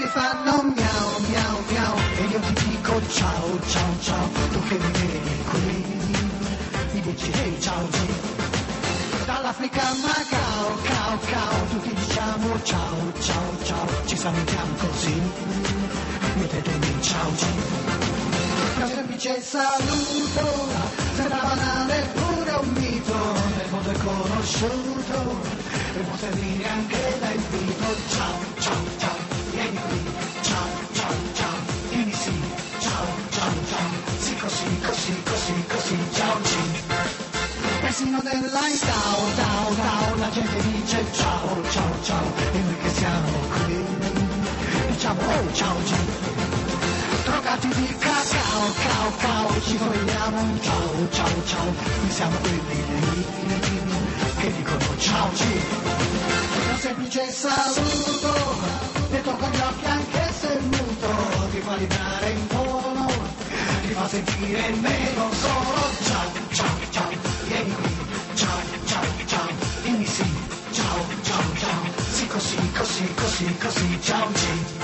fanno miau miau miau e io ti dico ciao ciao ciao, tu che mi vedi qui mi dici hey ciao G. Dall'Africa a Macao, cao cao, tutti diciamo ciao ciao ciao, ci salutiamo così, mettetemi ciao G. Un semplice saluto, sembra banale pure un mito, nel mondo è conosciuto, e può servire anche da invito. Ciao, ciao, ciao, vieni qui, ciao, ciao, ciao, vieni sì, ciao, ciao, ciao, sì così, così, così, così, ciao G. Persino nell'line down, down, down, la gente dice ciao, ciao, ciao, e noi che siamo qui, diciamo oh, ciao G. Drogati di cacao, cao, cao, ci vogliamo un ciao, ciao, ciao, noi siamo quelli lì, che dicono ciao G. Un semplice saluto, detto con gli occhi anche se muto, ti fa vibrare in tono, ti fa sentire meno solo, ciao, ciao, ciao, vieni qui, ciao, ciao, ciao, dimmi sì, ciao, ciao, ciao, sì così, così, così, così, ciao G.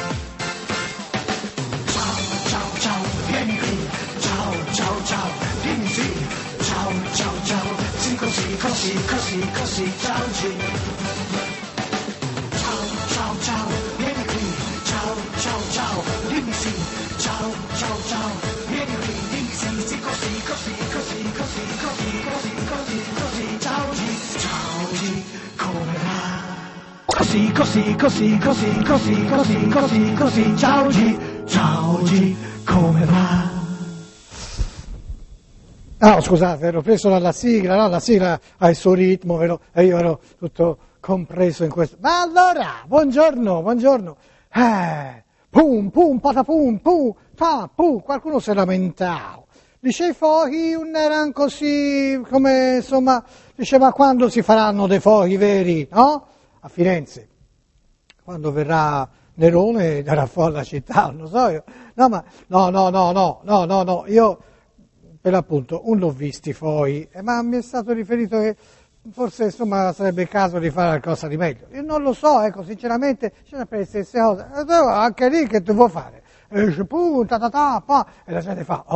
Vieni qui, ciao, ciao, ciao, dimmi sì, ciao, ciao, ciao, sì così, così, così, così, ciao G. Ciao, ciao, ciao, vieni qui, ciao, ciao, ciao, dimmi sì, ciao, ciao, ciao, vieni qui, dimmi sì, sì così, così, così, così, così, così, così, così, ciao G, ciao G, come va? Così, così, così, così, così, così, così, così, ciao G, come va? No, scusate, ero preso dalla sigla, no? La sigla ha il suo ritmo, e io ero tutto compreso in questo. Ma allora, buongiorno, buongiorno. Pum, pum, patapum, pum, ta, pum, qualcuno si è lamentato. Dice i fuochi non erano così, come, insomma, diceva quando si faranno dei fuochi veri, no? A Firenze, quando verrà Nerone darà fuori la città, non lo so io. No, ma no, io per l'appunto non l'ho visti poi, ma mi è stato riferito che forse insomma sarebbe il caso di fare qualcosa di meglio. Io non lo so, ecco, sinceramente, c'è sempre le stesse cose. Anche lì che devo fare? E dice, punta, ta, ta, pa, e la gente fa,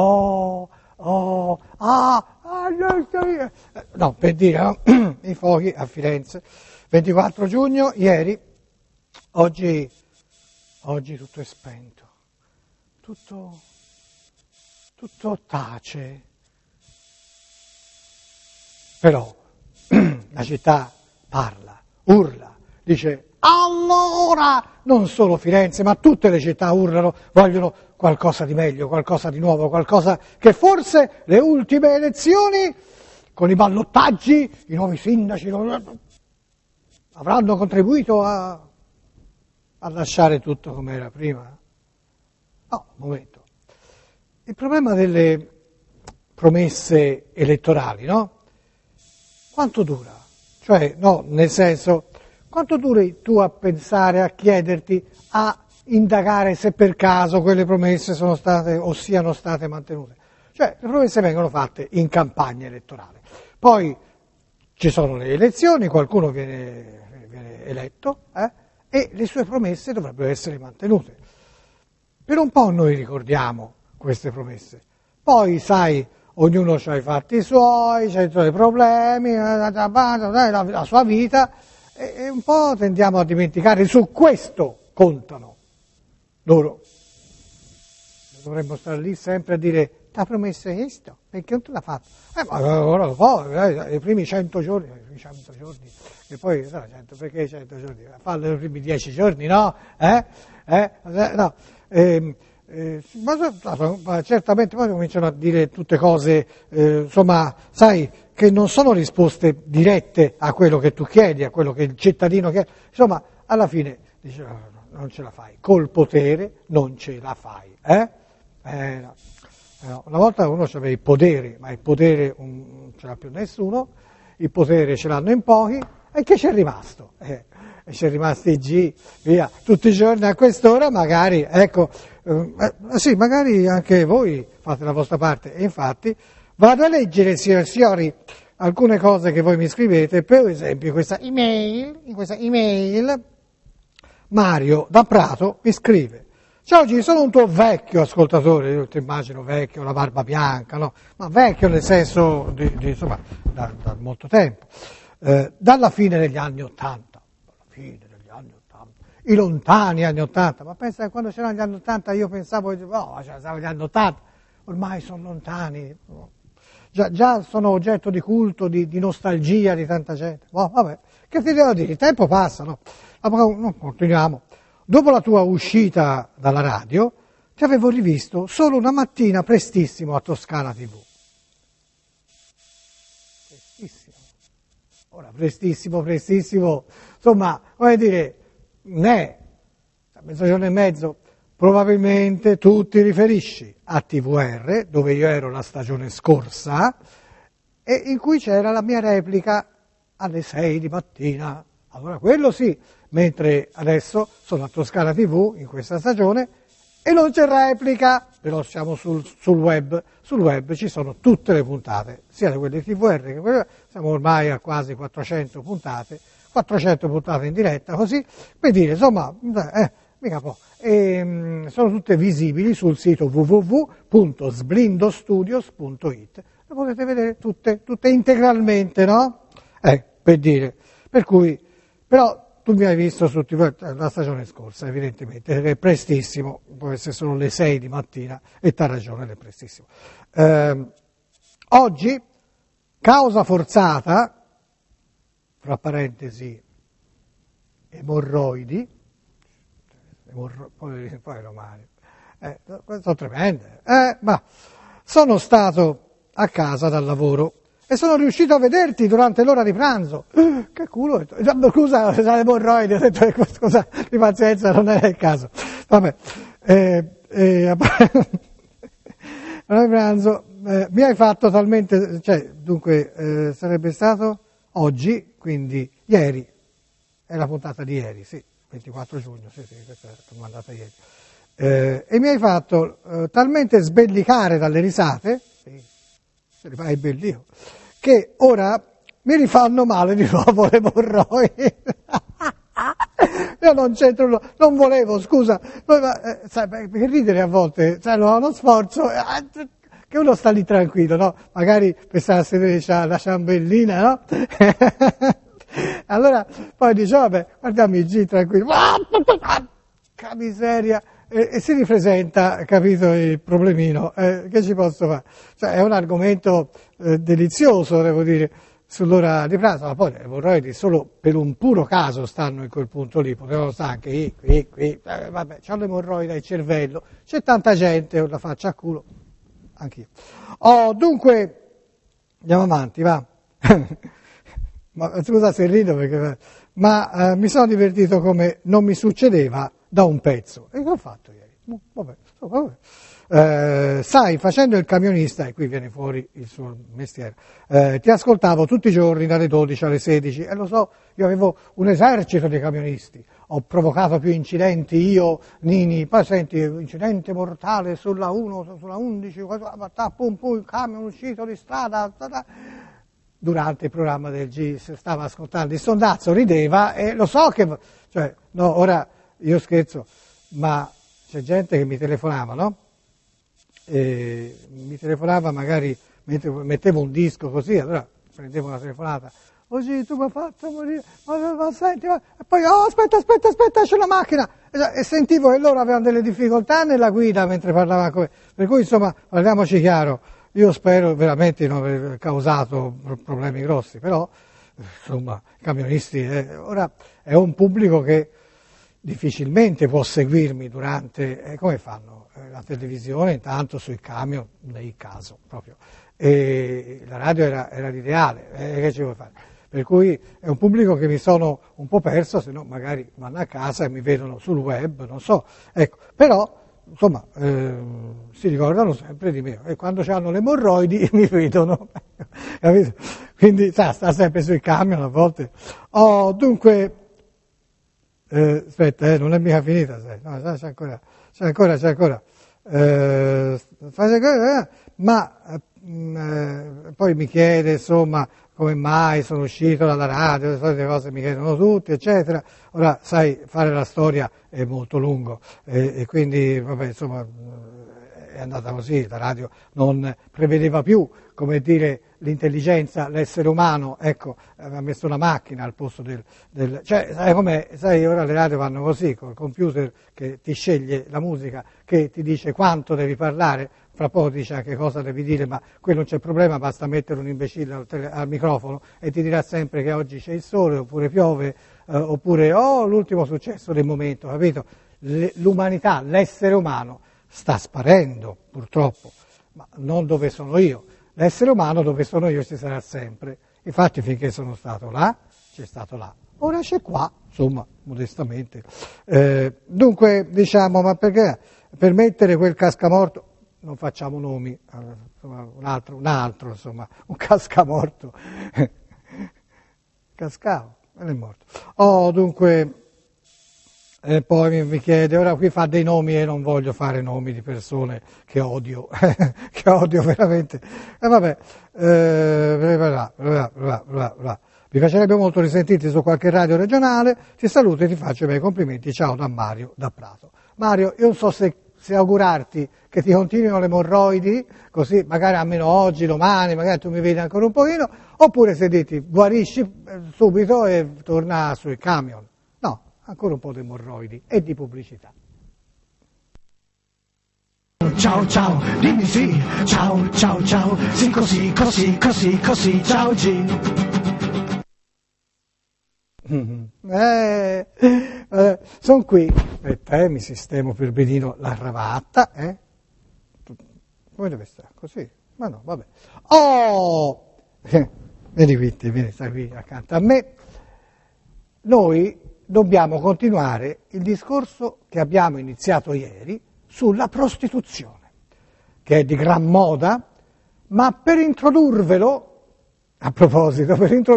non so io. No, per dire, no? I fuochi a Firenze, 24 giugno, ieri, oggi tutto è spento, tutto tace, però la città parla, urla, dice allora, non solo Firenze, ma tutte le città urlano, vogliono qualcosa di meglio, qualcosa di nuovo, qualcosa che forse le ultime elezioni, con i ballottaggi, i nuovi sindaci avranno contribuito a lasciare tutto come era prima. No, un momento. Il problema delle promesse elettorali, no? Quanto dura? Cioè, no, nel senso, quanto duri tu a pensare, a chiederti, a indagare se per caso quelle promesse sono state o siano state mantenute? Cioè, le promesse vengono fatte in campagna elettorale. Poi ci sono le elezioni, qualcuno viene eletto, e le sue promesse dovrebbero essere mantenute. Per un po' noi ricordiamo queste promesse. Poi, sai, ognuno ha i fatti suoi, c'ha i suoi problemi, la sua vita, e un po' tendiamo a dimenticare, su questo contano loro. Dovremmo stare lì sempre a dire, ti ha promesso questo, perché non te l'ha fatto? Ma ora lo fa, i primi 100 giorni, e poi, perché 100 giorni? Fallo i primi 10 giorni, no? No. Ma certamente poi cominciano a dire tutte cose, insomma, sai, che non sono risposte dirette a quello che tu chiedi, a quello che il cittadino chiede. Insomma, alla fine dice, non ce la fai, col potere non ce la fai, No. Una volta uno aveva i poderi, ma il potere non ce l'ha più nessuno, il potere ce l'hanno in pochi, e che c'è rimasto? E c'è rimasto il G, via, tutti i giorni a quest'ora magari, ecco, sì, magari anche voi fate la vostra parte, e infatti vado a leggere, signori e signori, alcune cose che voi mi scrivete, per esempio in questa email Mario da Prato mi scrive: ciao G, sono un tuo vecchio ascoltatore, io ti immagino vecchio, la barba bianca, no? Ma vecchio nel senso insomma, da molto tempo, dalla fine degli anni '80, i lontani anni '80, ma pensa che quando c'erano gli anni '80 io pensavo, no, c'erano gli anni '80, ormai sono lontani, no? Già sono oggetto di culto, di nostalgia di tanta gente. Oh, vabbè, che ti devo dire, il tempo passa, no? No, continuiamo. Dopo la tua uscita dalla radio, ti avevo rivisto solo una mattina prestissimo a Toscana TV. Prestissimo. Ora, prestissimo, insomma, voglio dire, a mezzogiorno e mezzo, probabilmente tu ti riferisci a TVR, dove io ero la stagione scorsa, e in cui c'era la mia replica alle 6 di mattina. Allora quello sì, mentre adesso sono a Toscana TV in questa stagione e non c'è replica, però siamo sul web. Sul web ci sono tutte le puntate, sia di quelle TVR che quelle, siamo ormai a quasi 400 puntate in diretta, così, per dire, insomma, mica po'. Sono tutte visibili sul sito www.sblindostudios.it. Le potete vedere tutte integralmente, no? Per dire. Per cui, però, tu mi hai visto su TV la stagione scorsa, evidentemente, perché è prestissimo, può essere solo le 6 di mattina, e t'ha ragione, è prestissimo. Oggi, causa forzata, fra parentesi, emorroidi, poi romani, sono tremende, ma sono stato a casa dal lavoro e sono riuscito a vederti durante l'ora di pranzo. Che culo, scusa, l'emorroidi, ho detto, scusa, di pazienza, non era il caso. Vabbè, l'ora di pranzo, mi hai fatto talmente, dunque, sarebbe stato oggi, quindi ieri, è la puntata di ieri, sì, 24 giugno, sì, questa è mandata ieri, e mi hai fatto talmente sbellicare dalle risate, sì, se li fai bellino, che ora mi rifanno male di nuovo le emorroidi. Io non c'entro, non volevo, scusa, sai, perché ridere a volte, sai, uno sforzo, che uno sta lì tranquillo, no? Magari per stare a sedere la ciambellina, no? Allora poi dice, vabbè, guardiamo il G tranquillo, che miseria, e si ripresenta, capito, il problemino, che ci posso fare? Cioè, è un argomento delizioso, devo dire, sull'ora di pranzo, ma poi le emorroidi solo per un puro caso stanno in quel punto lì, potevano stare anche qui, vabbè, c'ho l'emorroide al cervello, c'è tanta gente, la faccia a culo, anch'io. Dunque, andiamo avanti, va. Ma scusa se rido, ma mi sono divertito come non mi succedeva da un pezzo. E che ho fatto ieri? Vabbè. Sai, facendo il camionista, e qui viene fuori il suo mestiere, ti ascoltavo tutti i giorni dalle 12 alle 16, e lo so, io avevo un esercito di camionisti, ho provocato più incidenti io, Nini, poi senti, incidente mortale sulla 1, sulla 11, il camion uscito di strada, durante il programma del G stava ascoltando il sondazzo, rideva, e lo so che, cioè, no, ora io scherzo, ma c'è gente che mi telefonava, no? E mi telefonava magari mentre mettevo un disco così, allora prendevo una telefonata, oggi tu mi hai fatto morire, ma senti, e poi aspetta, c'è la macchina, e sentivo che loro avevano delle difficoltà nella guida mentre parlavano con me, per cui insomma, parliamoci chiaro, io spero veramente di non aver causato problemi grossi, però insomma i camionisti ora è un pubblico che difficilmente può seguirmi durante, come fanno? La televisione intanto sui camion, nei caso proprio, e la radio era l'ideale, che ci vuoi fare? Per cui è un pubblico che mi sono un po' perso, se no magari vanno a casa e mi vedono sul web, non so, ecco, però insomma si ricordano sempre di me, e quando hanno le emorroidi mi vedono, capito? Quindi sta sempre sui camion a volte. Dunque, aspetta, non è mica finita, sai. No, c'è ancora. Ma poi mi chiede, insomma, come mai sono uscito dalla radio, le solite cose mi chiedono tutti, eccetera. Ora, sai, fare la storia è molto lungo e quindi, vabbè, insomma, è andata così, la radio non prevedeva più, come dire, l'intelligenza, l'essere umano, ecco, aveva messo una macchina al posto cioè, sai com'è? Sai, ora le radio vanno così, col computer che ti sceglie la musica, che ti dice quanto devi parlare, fra poco dice anche cosa devi dire, ma quello non c'è problema, basta mettere un imbecille al microfono e ti dirà sempre che oggi c'è il sole, oppure piove, oppure l'ultimo successo del momento, capito? L'umanità, l'essere umano sta sparendo, purtroppo, ma non dove sono io. L'essere umano dove sono io ci sarà sempre. Infatti finché sono stato là, c'è stato là. Ora c'è qua, insomma, modestamente. Dunque, diciamo, ma perché per mettere quel cascamorto, non facciamo nomi, insomma, un altro, insomma, un cascamorto. Cascavo, non è morto. Dunque, e poi mi chiede, ora qui fa dei nomi e non voglio fare nomi di persone che odio, che odio veramente. Vabbè, mi piacerebbe molto risentirti su qualche radio regionale, ti saluto e ti faccio i miei complimenti, ciao da Mario da Prato. Mario, io non so se augurarti che ti continuino le emorroidi, così magari almeno oggi, domani, magari tu mi vedi ancora un pochino, oppure se dirti guarisci subito e torna sui camion. No. Ancora un po' di emorroidi e di pubblicità. Ciao ciao, dimmi sì, ciao ciao ciao, sì così, così, così, così, ciao G. Sono qui, aspetta, mi sistemo per benino la cravatta, come deve stare? Così? Ma no, vabbè. Vieni qui, stai qui accanto a me. Noi dobbiamo continuare il discorso che abbiamo iniziato ieri sulla prostituzione, che è di gran moda, ma per introdurvelo, a proposito,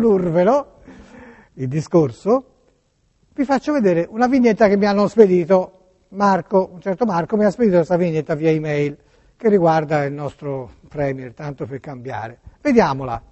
il discorso, vi faccio vedere una vignetta che mi hanno spedito Marco, un certo Marco mi ha spedito questa vignetta via email che riguarda il nostro Premier, tanto per cambiare. Vediamola.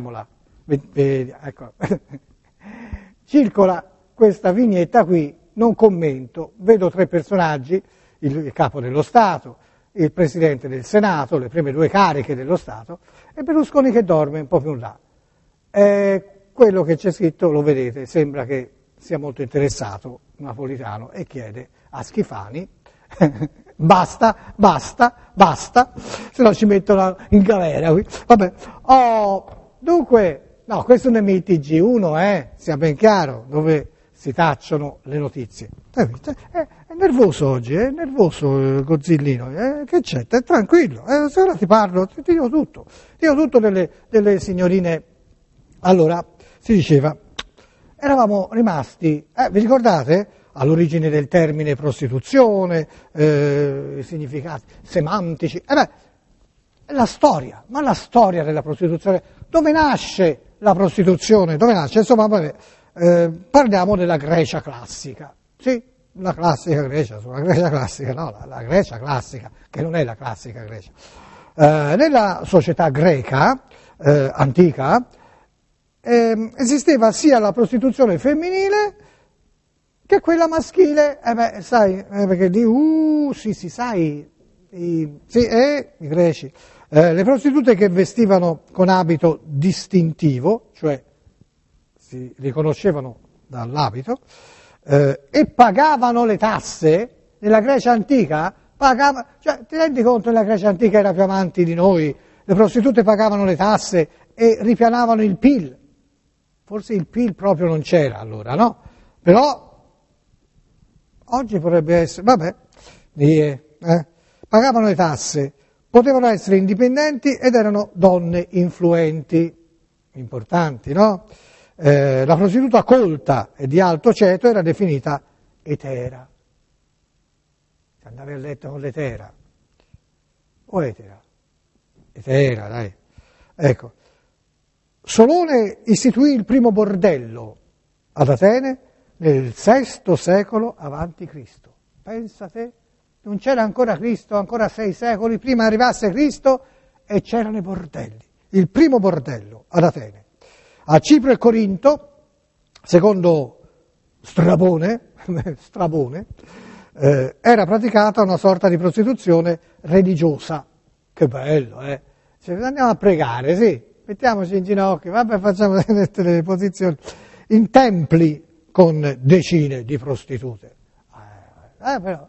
Ecco. Circola questa vignetta qui, non commento, vedo tre personaggi, il capo dello Stato, il Presidente del Senato, le prime due cariche dello Stato, e Berlusconi che dorme un po' più in là. Quello che c'è scritto, lo vedete, sembra che sia molto interessato, Napolitano, e chiede a Schifani, basta, se no ci mettono in galera qui. Vabbè, dunque, no, questo non è il TG1, sia ben chiaro, dove si tacciono le notizie. È nervoso oggi, è nervoso il Gozzillino, che c'è? È tranquillo, se ora ti parlo, ti dico tutto delle signorine. Allora, si diceva, eravamo rimasti, vi ricordate? All'origine del termine prostituzione, i significati semantici, la storia della prostituzione, dove nasce la prostituzione, insomma, vabbè. Parliamo della Grecia classica, sì, la classica Grecia, la Grecia classica, no, la Grecia classica, che non è la classica Grecia. Nella società greca antica esisteva sia la prostituzione femminile che quella maschile, sai, perché sai, i greci, le prostitute che vestivano con abito distintivo, cioè si riconoscevano dall'abito, e pagavano le tasse. Nella Grecia antica cioè ti rendi conto, nella Grecia antica era più avanti di noi, le prostitute pagavano le tasse e ripianavano il PIL, forse il PIL proprio non c'era allora, no? Però oggi potrebbe essere, pagavano le tasse, potevano essere indipendenti ed erano donne influenti, importanti, no? La prostituta colta e di alto ceto era definita etera. Andavi a letto con l'etera. O etera? Etera, dai. Ecco. Solone istituì il primo bordello ad Atene nel VI secolo avanti Cristo. Pensa te, non c'era ancora Cristo, ancora 6 secoli prima arrivasse Cristo e c'erano i bordelli. Il primo bordello ad Atene. A Cipro e Corinto, secondo Strabone, era praticata una sorta di prostituzione religiosa. Che bello, eh? Cioè, andiamo a pregare, sì, mettiamoci in ginocchio, vabbè, facciamo le posizioni, in templi con decine di prostitute. Però.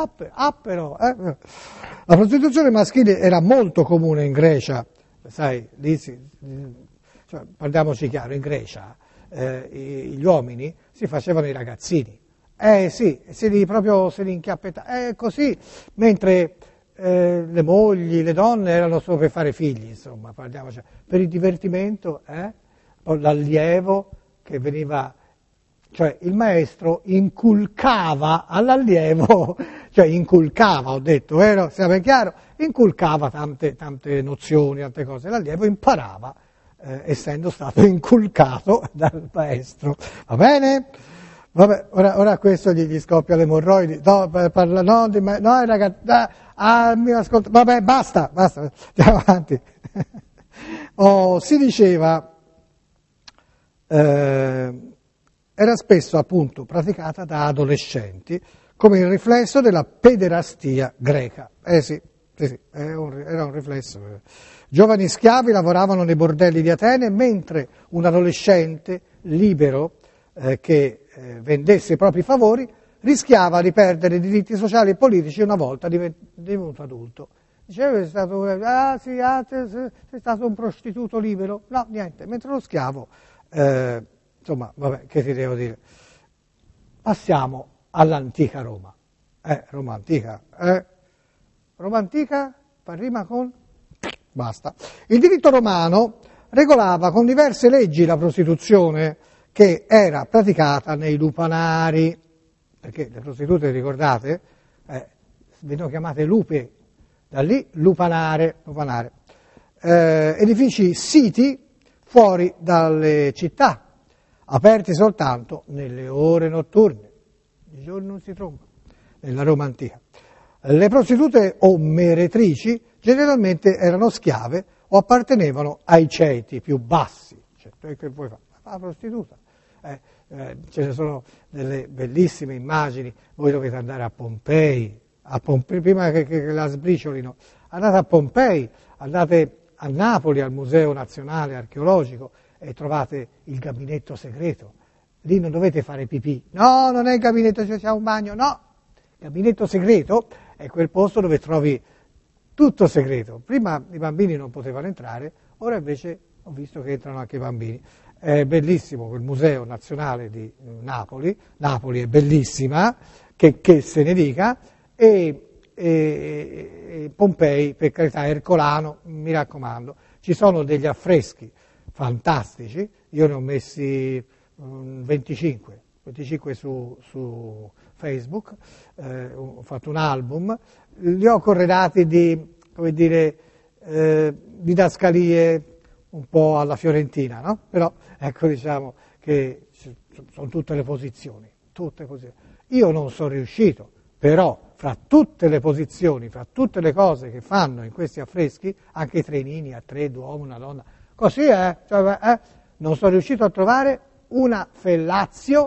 La prostituzione maschile era molto comune in Grecia, sai, lì cioè, parliamoci chiaro, in Grecia gli uomini si facevano i ragazzini, sì, se li inchiappettavano, così, mentre le mogli, le donne erano solo per fare figli, insomma, parliamoci, per il divertimento, l'allievo che veniva, cioè il maestro inculcava all'allievo, ho detto, vero? Sia ben chiaro? Inculcava tante nozioni, tante cose, l'allievo imparava, essendo stato inculcato dal maestro. Va bene? Vabbè, ora questo gli scoppia le emorroidi. No, ragazzi, mi ascolta. Vabbè, basta, andiamo avanti. Si diceva, era spesso appunto praticata da adolescenti come il riflesso della pederastia greca. Sì, era un riflesso. Giovani schiavi lavoravano nei bordelli di Atene, mentre un adolescente libero che vendesse i propri favori rischiava di perdere i diritti sociali e politici una volta divenuto adulto. Diceva sei stato un prostituto libero? No, niente, mentre lo schiavo, insomma, vabbè, che ti devo dire? Passiamo all'antica Roma. Roma antica, Roma antica, rima con... Basta. Il diritto romano regolava con diverse leggi la prostituzione che era praticata nei lupanari, perché le prostitute, ricordate, vengono chiamate lupe, da lì lupanare. Edifici siti fuori dalle città, aperti soltanto nelle ore notturne, di giorno non si tromba, nella Roma antica. Le prostitute o meretrici generalmente erano schiave o appartenevano ai ceti più bassi. Cioè, che vuoi fare? La prostituta. Ce ne sono delle bellissime immagini, voi dovete andare a Pompei prima che la sbriciolino, andate a Pompei, andate a Napoli al Museo Nazionale Archeologico e trovate il gabinetto segreto. Lì non dovete fare pipì, no, non è il gabinetto, c'è un bagno, no, il gabinetto segreto è quel posto dove trovi tutto segreto. Prima i bambini non potevano entrare, ora invece ho visto che entrano anche i bambini. È bellissimo quel Museo Nazionale di Napoli è bellissima, che se ne dica, e Pompei, per carità, Ercolano, mi raccomando, ci sono degli affreschi fantastici, io ne ho messi 25 su Facebook, ho fatto un album, li ho corredati di, come dire, didascalie un po' alla fiorentina, no? Però ecco, diciamo che sono tutte le posizioni. Io non sono riuscito, però fra tutte le posizioni, fra tutte le cose che fanno in questi affreschi, anche i trenini a tre, due uomini, una donna, così non sono riuscito a trovare una fellazio.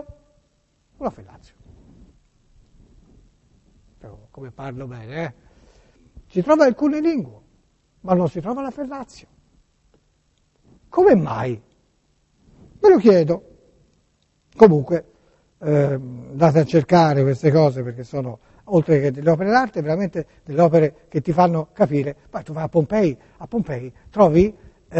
Come parlo bene, Si trova il cunilinguo, ma non si trova la fellazio. Come mai? Me lo chiedo. Comunque, andate a cercare queste cose perché sono, oltre che delle opere d'arte, veramente delle opere che ti fanno capire. Poi tu vai a Pompei trovi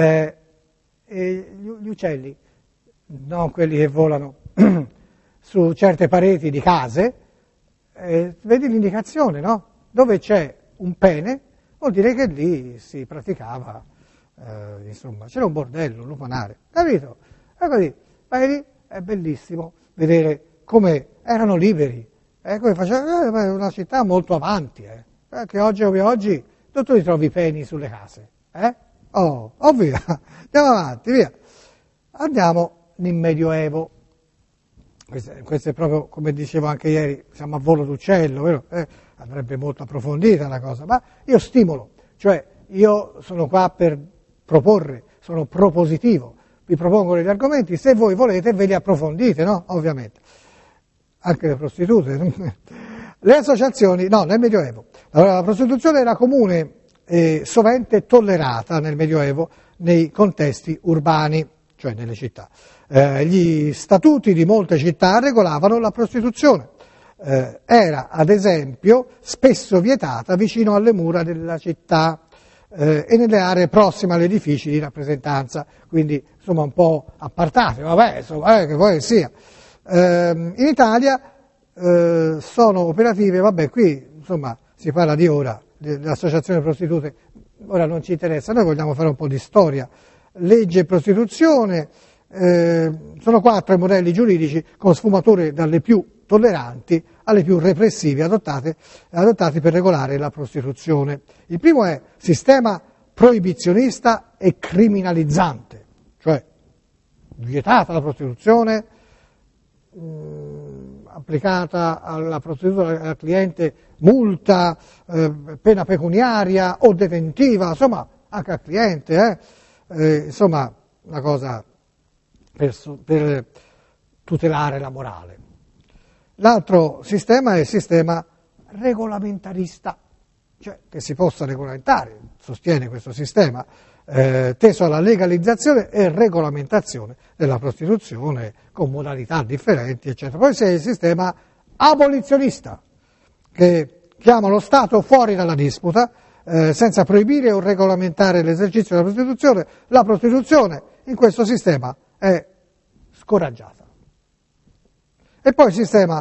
gli uccelli, non quelli che volano, su certe pareti di case, vedi l'indicazione, no? Dove c'è un pene, vuol dire che lì si praticava, insomma, c'era un bordello, un lupanare, capito? E così, vedi? È bellissimo vedere come erano liberi, come facevano, una città molto avanti, che oggi tu ti trovi i peni sulle case, Oh, via, andiamo avanti, via. Andiamo nel Medioevo. Questo è proprio, come dicevo anche ieri, siamo a volo d'uccello, vero? Andrebbe molto approfondita la cosa, ma io stimolo, cioè io sono qua per proporre, sono propositivo, vi propongo degli argomenti, se voi volete ve li approfondite, no? Ovviamente. Anche le prostitute. Le associazioni, no, nel Medioevo. Allora, la prostituzione era comune e sovente tollerata nel Medioevo nei contesti urbani, cioè nelle città. Gli statuti di molte città regolavano la prostituzione. Era, ad esempio, spesso vietata vicino alle mura della città e nelle aree prossime agli edifici di rappresentanza, quindi insomma un po' appartate, vabbè, insomma, che poi sia. In Italia sono operative, vabbè, qui insomma si parla di ora, dell'associazione prostitute, ora non ci interessa, noi vogliamo fare un po' di storia. Legge prostituzione, sono 4 i modelli giuridici con sfumature dalle più tolleranti alle più repressive adottati per regolare la prostituzione. Il primo è sistema proibizionista e criminalizzante, cioè vietata la prostituzione, applicata alla prostituta, al cliente multa, pena pecuniaria o detentiva, insomma anche al cliente, insomma una cosa per tutelare la morale. L'altro sistema è il sistema regolamentarista, cioè che si possa regolamentare, sostiene questo sistema, teso alla legalizzazione e regolamentazione della prostituzione con modalità differenti, eccetera. Poi c'è il sistema abolizionista, che chiama lo Stato fuori dalla disputa, senza proibire o regolamentare l'esercizio della prostituzione. La prostituzione in questo sistema è scoraggiata. E poi il sistema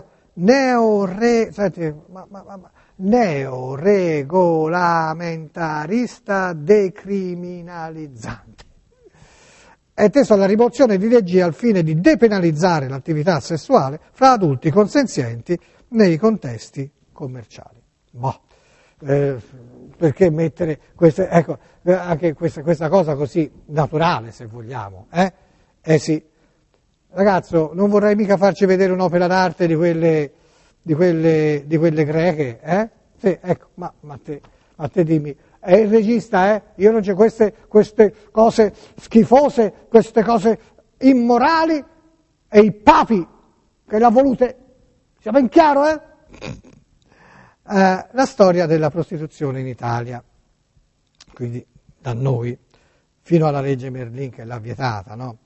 neoregolamentarista decriminalizzante. È teso alla rimozione di leggi al fine di depenalizzare l'attività sessuale fra adulti consenzienti nei contesti commerciali. Perché mettere queste, ecco, anche questa cosa così naturale, se vogliamo, sì. Ragazzo, non vorrei mica farci vedere un'opera d'arte di quelle greche, Sì, ecco, ma te dimmi, è il regista, Io non c'è queste cose schifose, queste cose immorali, e i papi che l'ha volute, sia ben chiaro, La storia della prostituzione in Italia, quindi da noi, fino alla legge Merlin che l'ha vietata, no?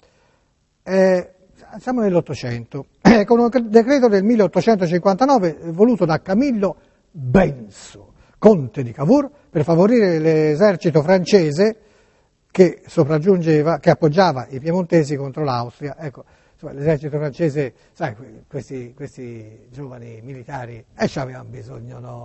Siamo nell'Ottocento, con un decreto del 1859 voluto da Camillo Benso, conte di Cavour, per favorire l'esercito francese che appoggiava i piemontesi contro l'Austria. Ecco, insomma, l'esercito francese, sai, questi giovani militari, avevano bisogno, no,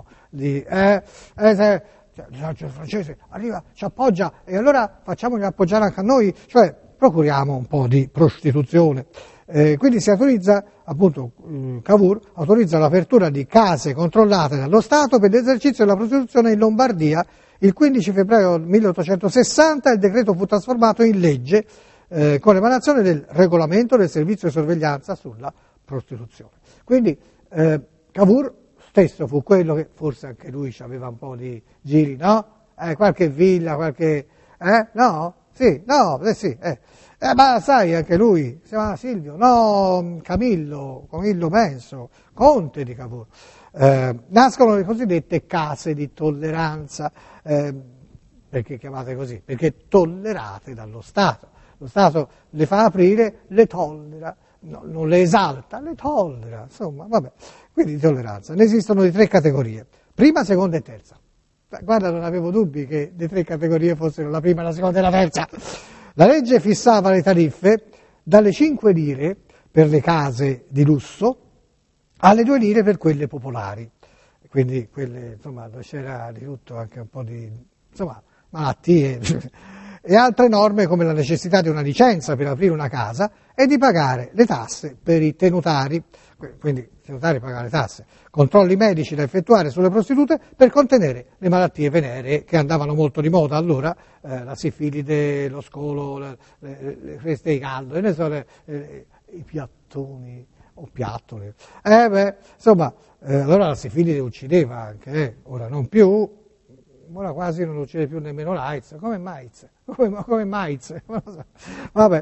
l'esercito francese arriva, ci appoggia, e allora facciamoli appoggiare anche a noi, cioè procuriamo un po' di prostituzione. Quindi si autorizza, appunto, Cavour autorizza l'apertura di case controllate dallo Stato per l'esercizio della prostituzione in Lombardia. Il 15 febbraio 1860 il decreto fu trasformato in legge con l'emanazione del regolamento del servizio di sorveglianza sulla prostituzione. Quindi Cavour stesso fu quello che, forse anche lui aveva un po' di giri, no? Qualche villa, qualche... No? Sì, no, sì, ma sai, anche lui, si chiama Silvio, no, Camillo Benso, conte di Cavour. Nascono le cosiddette case di tolleranza, perché chiamate così? Perché tollerate dallo Stato. Lo Stato le fa aprire, le tollera, no, non le esalta, le tollera, insomma, vabbè. Quindi di tolleranza. Ne esistono di 3 categorie, prima, seconda e terza. Guarda, non avevo dubbi che le 3 categorie fossero la prima, la seconda e la terza. La legge fissava le tariffe dalle 5 lire per le case di lusso alle 2 lire per quelle popolari. Quindi quelle, insomma, dove c'era di tutto, anche un po' di, insomma, malattie e altre norme come la necessità di una licenza per aprire una casa e di pagare le tasse per i tenutari. Quindi i tenutari pagano le tasse, controlli medici da effettuare sulle prostitute per contenere le malattie veneree che andavano molto di moda allora, la sifilide, lo scolo, le creste di caldo, i piattoni o piattoli. Insomma, allora la sifilide uccideva anche, ora non più, ora quasi non uccide più nemmeno l'AIDS, come maiz? Come maiz? Non lo so. Vabbè.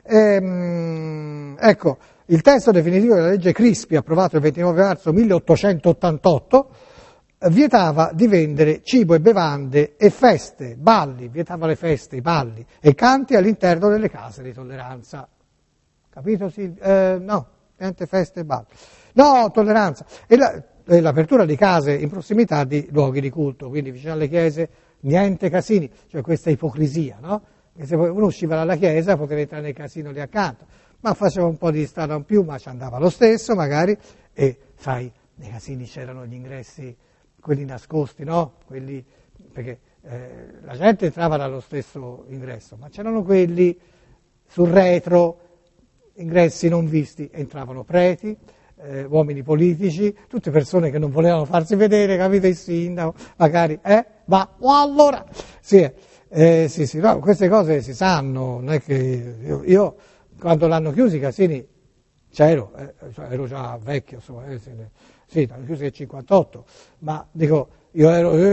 Ecco, il testo definitivo della legge Crispi, approvato il 29 marzo 1888, vietava di vendere cibo e bevande e feste, balli, vietava le feste, i balli e i canti all'interno delle case di tolleranza. Capito? Sì? No, niente feste e balli. No, tolleranza. E l'apertura di case in prossimità di luoghi di culto, quindi vicino alle chiese, niente casini, cioè questa ipocrisia, no? Che se uno usciva dalla chiesa poteva entrare nel casino lì accanto, ma faceva un po' di strada in più, ma ci andava lo stesso magari, e sai, nei casini c'erano gli ingressi, quelli nascosti, no? Quelli, perché la gente entrava dallo stesso ingresso, ma c'erano quelli sul retro, ingressi non visti, entravano preti, uomini politici, tutte persone che non volevano farsi vedere, capite, il sindaco, magari, allora, sì, no, queste cose si sanno, non è che io quando l'hanno chiusi i casini c'ero, ero già vecchio, insomma, sì, l'hanno chiusi nel 58, ma dico, io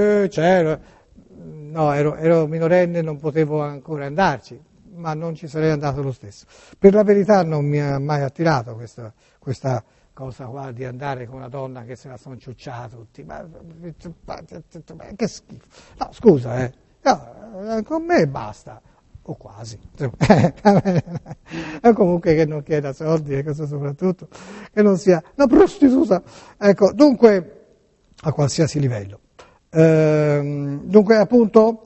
ero minorenne e non potevo ancora andarci, ma non ci sarei andato lo stesso. Per la verità non mi ha mai attirato questa cosa qua di andare con una donna che se la sono ciucciata tutti, ma che schifo. No, scusa, no, con me basta, o quasi. E comunque che non chieda soldi e cosa soprattutto, che non sia una prostituta. Ecco, dunque, a qualsiasi livello. Dunque, appunto,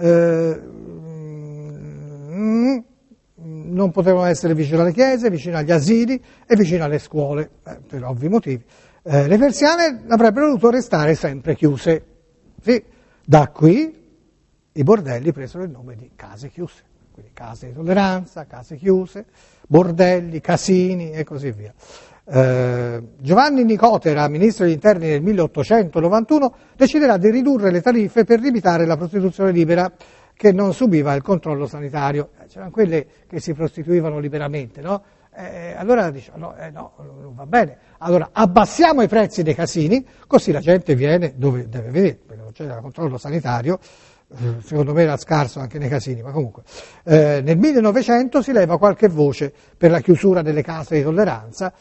non potevano essere vicino alle chiese, vicino agli asili e vicino alle scuole, per ovvi motivi. Le persiane avrebbero dovuto restare sempre chiuse. Sì, da qui i bordelli presero il nome di case chiuse, quindi case di tolleranza, case chiuse, bordelli, casini e così via. Giovanni Nicotera, ministro degli interni nel 1891, deciderà di ridurre le tariffe per limitare la prostituzione libera, che non subiva il controllo sanitario. C'erano quelle che si prostituivano liberamente, no? Allora dice, no, non va bene. Allora abbassiamo i prezzi dei casini, così la gente viene dove deve venire, perché non c'era controllo sanitario, secondo me era scarso anche nei casini, ma comunque. Nel 1900 si leva qualche voce per la chiusura delle case di tolleranza,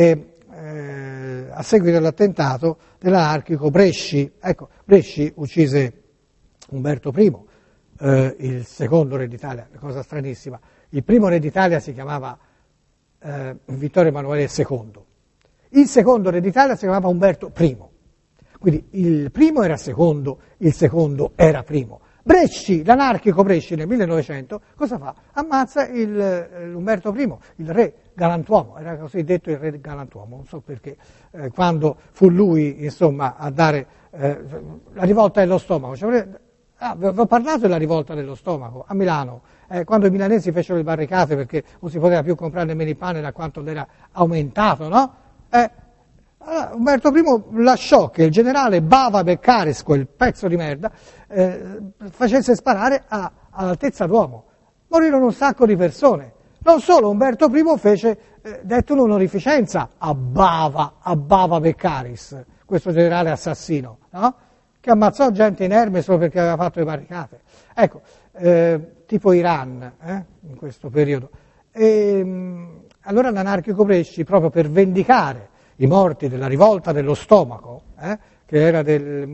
a seguito dell'attentato dell'anarchico Bresci. Ecco, Bresci uccise Umberto I, il secondo re d'Italia, una cosa stranissima. Il primo re d'Italia si chiamava Vittorio Emanuele II, il secondo re d'Italia si chiamava Umberto I, quindi il primo era secondo, il secondo era primo. Bresci, l'anarchico Bresci nel 1900, cosa fa? Ammazza l'Umberto I, il re galantuomo, era così detto il re galantuomo, non so perché, quando fu lui, insomma, a dare la rivolta dello stomaco. Vi ho parlato della rivolta dello stomaco a Milano, quando i milanesi fecero le barricate perché non si poteva più comprare nemmeno il pane da quanto era aumentato, no? Allora, Umberto I lasciò che il generale Bava Beccaris, quel pezzo di merda, facesse sparare all'altezza d'uomo. Morirono un sacco di persone. Non solo, Umberto I dette un'onorificenza a Bava Beccaris, questo generale assassino, no? Che ammazzò gente inerme solo perché aveva fatto le barricate. Ecco, tipo Iran, in questo periodo. Allora l'anarchico Bresci, proprio per vendicare i morti della rivolta dello stomaco, che era del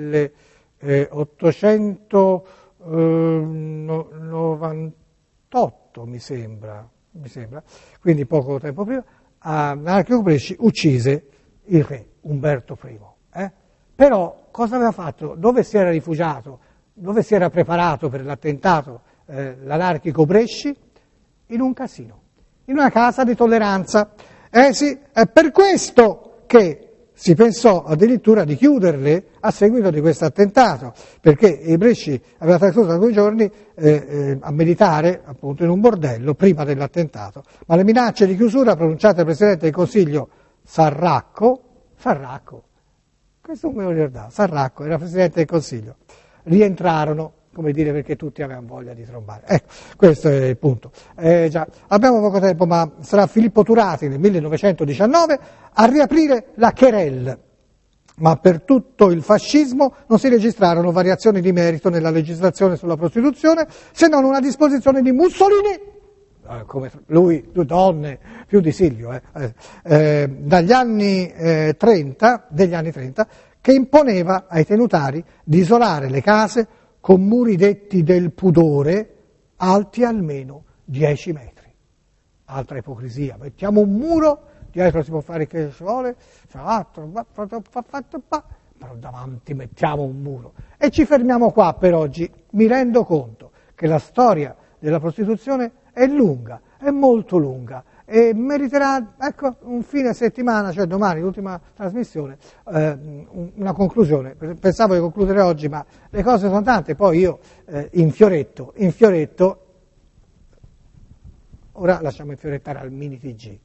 1898, mi sembra, quindi poco tempo prima, l'anarchico Bresci uccise il re Umberto I. Però cosa aveva fatto? Dove si era rifugiato? Dove si era preparato per l'attentato l'anarchico Bresci? In un casino, in una casa di tolleranza. Sì, è per questo che si pensò addirittura di chiuderle a seguito di questo attentato, perché i Bresci aveva trascorso 2 giorni a meditare appunto in un bordello prima dell'attentato, ma le minacce di chiusura pronunciate dal Presidente del Consiglio Sarracco, questo non me lo ricordavo, Sarracco era Presidente del Consiglio, rientrarono, come dire, perché tutti avevano voglia di trombare. Ecco, questo è il punto. Già, abbiamo poco tempo, ma sarà Filippo Turati nel 1919 a riaprire la Querelle. ma per tutto il fascismo non si registrarono variazioni di merito nella legislazione sulla prostituzione, se non una disposizione di Mussolini, come lui, donne, più di Silvio, degli anni 30, che imponeva ai tenutari di isolare le case con muri detti del pudore alti almeno 10 metri. Altra ipocrisia, mettiamo un muro, dietro si può fare che ci vuole, però davanti mettiamo un muro. E ci fermiamo qua per oggi. Mi rendo conto che la storia della prostituzione è lunga, è molto lunga, e meriterà, ecco, un fine settimana, cioè domani, l'ultima trasmissione, una conclusione. Pensavo di concludere oggi, ma le cose sono tante, poi io in fioretto, ora lasciamo infiorettare al mini TG.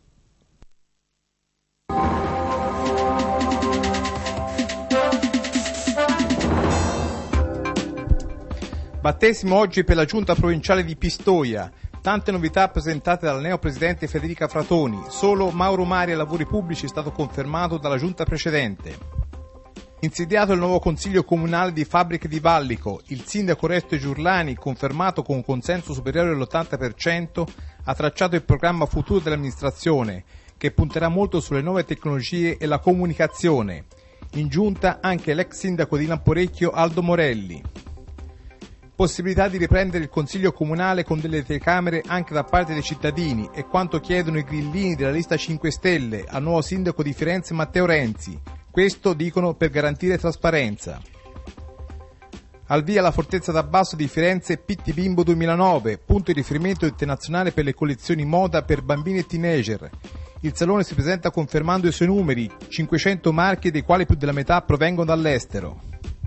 Battesimo oggi per la giunta provinciale di Pistoia. Tante novità presentate dal neopresidente Federica Fratoni. Solo Mauro Mari ai lavori pubblici è stato confermato dalla giunta precedente. Insediato il nuovo consiglio comunale di Fabbriche di Vallico, il sindaco Oreste Giurlani, confermato con un consenso superiore all'80%, ha tracciato il programma futuro dell'amministrazione, che punterà molto sulle nuove tecnologie e la comunicazione. In giunta anche l'ex sindaco di Lamporecchio Aldo Morelli. Possibilità di riprendere il consiglio comunale con delle telecamere anche da parte dei cittadini, è quanto chiedono i grillini della lista 5 Stelle al nuovo sindaco di Firenze Matteo Renzi. Questo dicono per garantire trasparenza. Al via la Fortezza d'Abbasso di Firenze Pitti Bimbo 2009, punto di riferimento internazionale per le collezioni moda per bambini e teenager. Il salone si presenta confermando i suoi numeri, 500 marchi dei quali più della metà provengono dall'estero.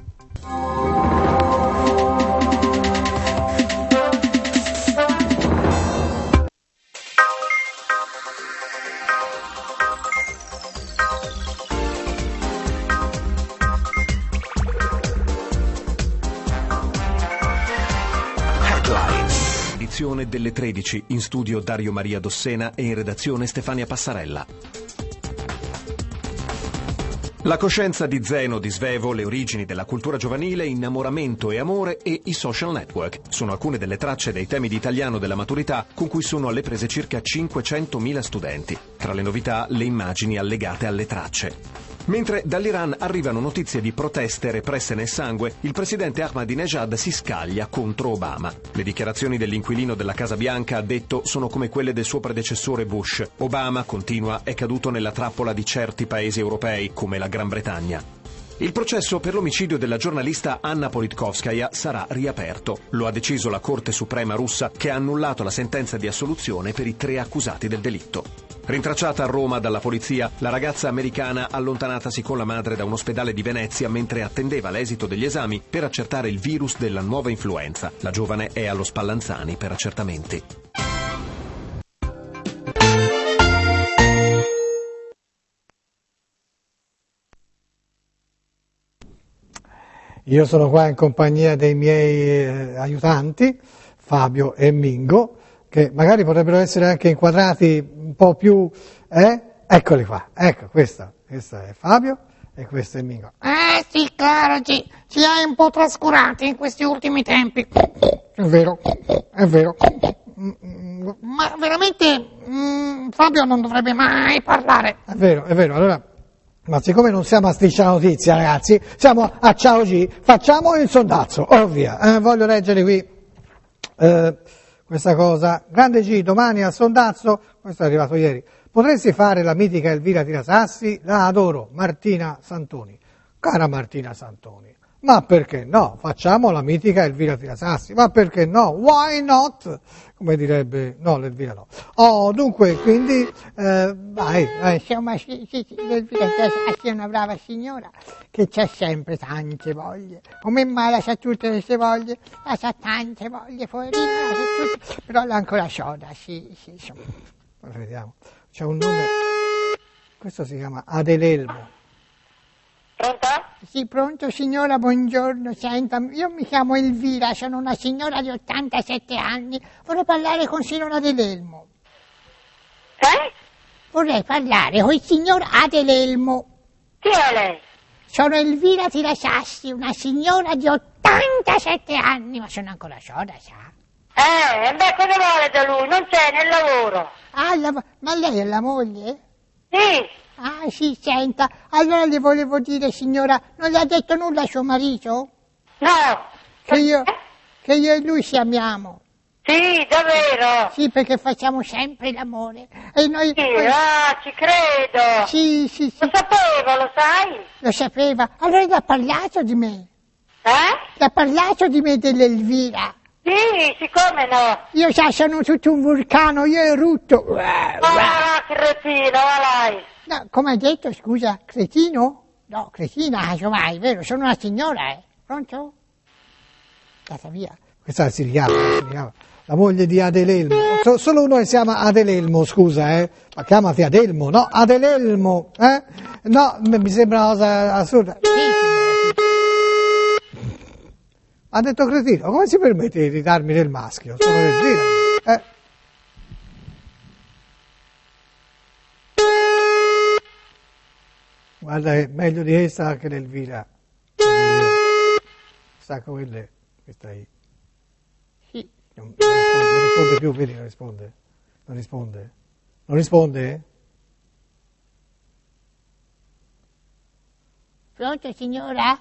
Delle 13, in studio Dario Maria Dossena e in redazione Stefania Passarella. La coscienza di Zeno di Svevo, le origini della cultura giovanile, innamoramento e amore e i social network sono alcune delle tracce dei temi di italiano della maturità con cui sono alle prese circa 500.000 studenti. Tra le novità, le immagini allegate alle tracce. Mentre dall'Iran arrivano notizie di proteste represse nel sangue, il presidente Ahmadinejad si scaglia contro Obama. Le dichiarazioni dell'inquilino della Casa Bianca, ha detto, sono come quelle del suo predecessore Bush. Obama, continua, è caduto nella trappola di certi paesi europei, come la Gran Bretagna. Il processo per l'omicidio della giornalista Anna Politkovskaya sarà riaperto. Lo ha deciso la Corte Suprema russa, che ha annullato la sentenza di assoluzione per i 3 accusati del delitto. Rintracciata a Roma dalla polizia, la ragazza americana allontanatasi con la madre da un ospedale di Venezia mentre attendeva l'esito degli esami per accertare il virus della nuova influenza. La giovane è allo Spallanzani per accertamenti. Io sono qua in compagnia dei miei aiutanti, Fabio e Mingo, che magari potrebbero essere anche inquadrati un po' più, Eccoli qua, ecco, questo è Fabio e questo è Mingo. Sì, caro, ci hai un po' trascurati in questi ultimi tempi. È vero. Ma veramente Fabio non dovrebbe mai parlare. È vero, allora, ma siccome non siamo a Striscia la Notizia, ragazzi, siamo a Ciao G, facciamo il sondazzo, ovvia. Voglio leggere qui questa cosa. Grande G, domani al sondazzo, questo è arrivato ieri, potresti fare la mitica Elvira Tirasassi? La adoro, Martina Santoni. Cara Martina Santoni, ma perché no? Facciamo la mitica Elvira Tirasassi, ma perché no? Why not? Come direbbe, no, l'Elvira no. Dunque, quindi, vai. Insomma, sì, l'Elvira Tirasassi è una brava signora che c'ha sempre tante voglie. Come mai la sa tutte queste voglie? La sa tante voglie, poverina, la sa tutte. Però l'ha ancora soda, sì, insomma. Vediamo, c'è un nome, questo si chiama Adelelmo. Pronto? Sì, pronto signora, buongiorno, senta, io mi chiamo Elvira, sono una signora di 87 anni, vorrei parlare con signora Adelelmo. Vorrei parlare con il signor Adelelmo. Chi è lei? sono Elvira Tirasassi, una signora di 87 anni, ma sono ancora sola, sa? Beh, cosa vuole da lui? Non c'è nel lavoro. Ma lei è la moglie? Sì. Ah, sì, senta, allora le volevo dire, signora, non le ha detto nulla a suo marito? No. Che io e lui ci amiamo. Sì, davvero? Sì, perché facciamo sempre l'amore. E noi... Sì, ci credo. Sì. Lo sapevo, lo sai? Lo sapeva. Allora le ha parlato di me. Le ha parlato di me dell'Elvira. Sì, siccome no. Io sono tutto un vulcano, io erutto. Cretino, va là. No, come hai detto, scusa, cretino? No, cretina, casomai, vero? Sono una signora, Pronto? Andata via. Questa si richiama. La moglie di Adelelmo. Solo noi siamo Adelelmo, scusa, Ma chiamati Adelmo, no? Adelelmo, No, mi sembra una cosa assurda. Ha detto cretino, come si permette di darmi del maschio? Sono Elvira, Guarda, è meglio di questa anche l'Elvira. Sta come lei, questa lì. Sì. Non risponde più, vedi, non risponde? Pronto, signora?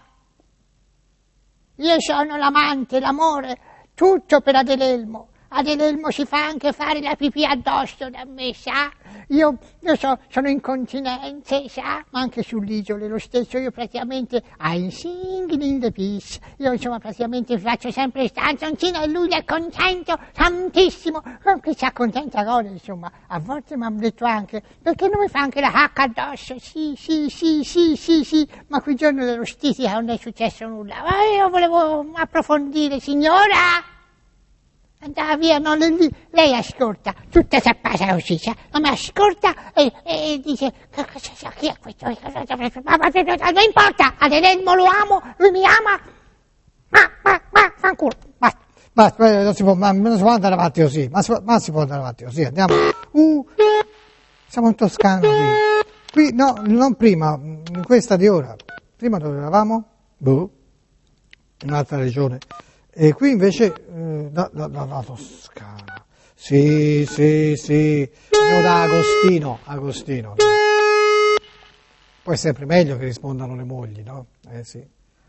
Io sono l'amante, l'amore, tutto per Adelelmo. Adelelmo si fa anche fare la pipì addosso da me, sa? Io sono incontinente, sa? Ma anche sull'isola lo stesso, io praticamente I'm singing in the peace. Io insomma praticamente faccio sempre stanzoncina e lui è contento tantissimo. Che si accontenta cosa, insomma. A volte mi hanno detto anche, perché non mi fa anche la cacca addosso? Sì. Ma quei giorni dello stitica non è successo nulla. Ma io volevo approfondire, signora! Andava via, no, lei ascolta, tutta zappata così, ma mi ascolta e dice, chi è questo? Non importa, Adelelmo lo amo, lui mi ama, ma fanculo, basta. Non si può andare avanti così, ma si può andare avanti così, andiamo. Siamo in Toscana qui, no, non prima, in questa di ora. Prima dove eravamo? In un'altra regione. E qui invece, la Toscana, sì, andiamo da Agostino. Poi è sempre meglio che rispondano le mogli, no? Sì.